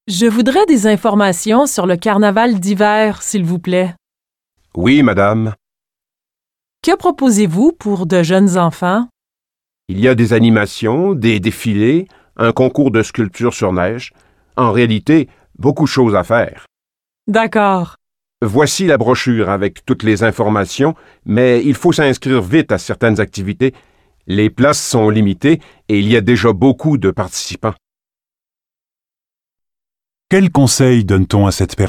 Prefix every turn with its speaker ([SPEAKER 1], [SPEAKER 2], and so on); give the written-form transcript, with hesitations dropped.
[SPEAKER 1] Je voudrais des informations sur le carnaval d'hiver, s'il vous plaît.
[SPEAKER 2] Oui, madame.
[SPEAKER 1] Que proposez-vous pour de jeunes enfants?
[SPEAKER 2] Il y a des animations, des défilés, un concours de sculpture sur neige. En réalité, beaucoup de choses à faire.
[SPEAKER 1] D'accord.
[SPEAKER 2] Voici la brochure avec toutes les informations, mais il faut s'inscrire vite à certaines activités. Les places sont limitées et il y a déjà beaucoup de participants.
[SPEAKER 3] Quel conseil donne-t-on à cette personne ?